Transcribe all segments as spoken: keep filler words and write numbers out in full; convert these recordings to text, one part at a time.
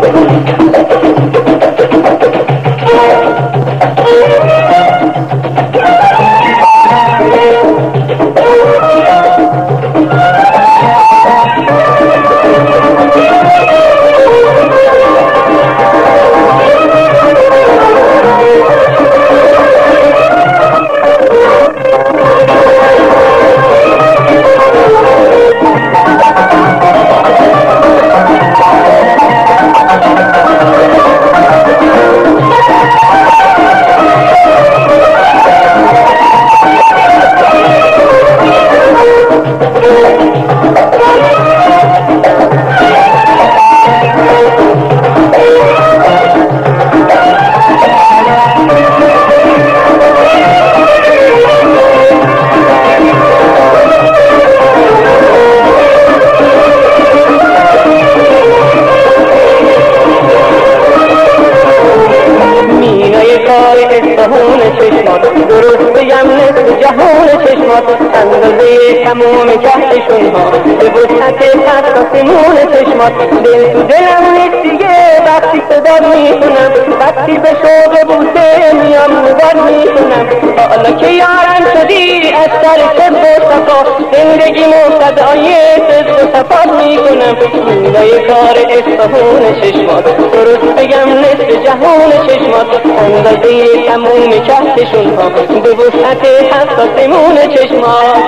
اندازه تموم کهکشون ها به وسعت حساسمون چشمات دل تو دلم نیست دیگه وقتی صدا میکنم وقتی به شوق بوسه میام نگار میکنم حالا که یارم شدی از سر صدق و صفا زندگی مصدای صدق و صفات میکنم میرای کار اصفهون چشمات درست بگم نصف جهان چشمات اندازه تموم کهکشون ها به وسعت حساسمون چشمات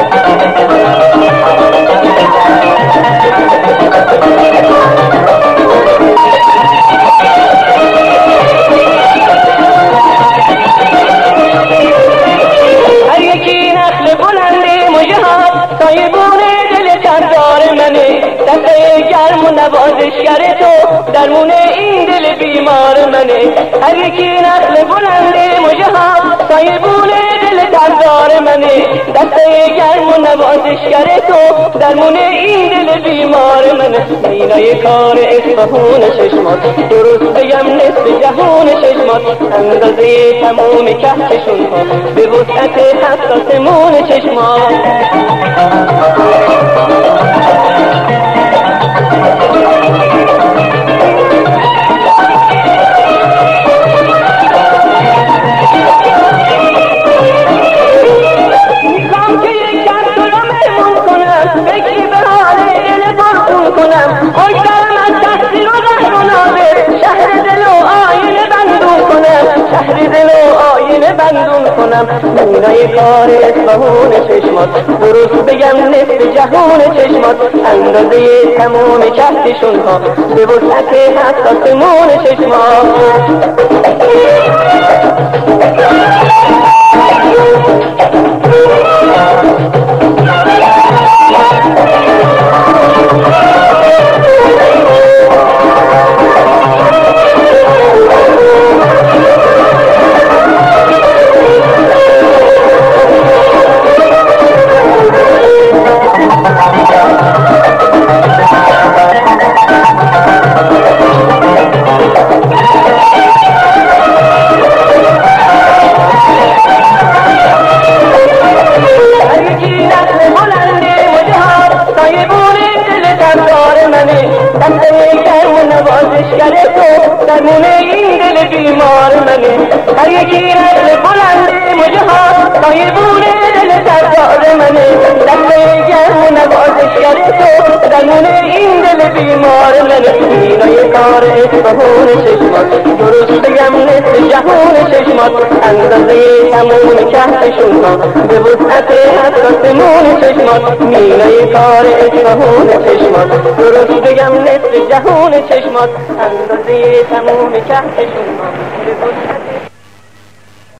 هر یکی نخل بلند مژه‌ها سایبون دل سردار منه دسته گرم و نوازشگر تو درمون این دل بیمار منه هر یکی نخل بلند مژه‌ها سایبون دل سردار منه دسته گرم و نوازشگر تو درمون این دل بیمار منه مینای کار اصفهون چشمات درست بگم نصف جهان چشمات اندازه تموم کهکشون ها به وسعت حساسمون چشمات بندون کنم مینای کار اصفهون چشمات درست بگم نصف جهان چشمات اندازه تمام کهکشون ها به وسعت حساسمون چشمات درمون این دل بیمار منه هر یکی نخل بلند مژه‌ها سایبون دل سردار منه دسته گرم و نوازشگر تو درمون این دل بیمار منه مینای کار اصفهون چشمات درست بگم نصف جهان چشمات اندازه تموم کهکشون ها به وسعت حساسمون چشمات مینای کار اصفهون چشمات درست بگم نصف جهان چشمات اندازه تموم کهکشون ها به وسعت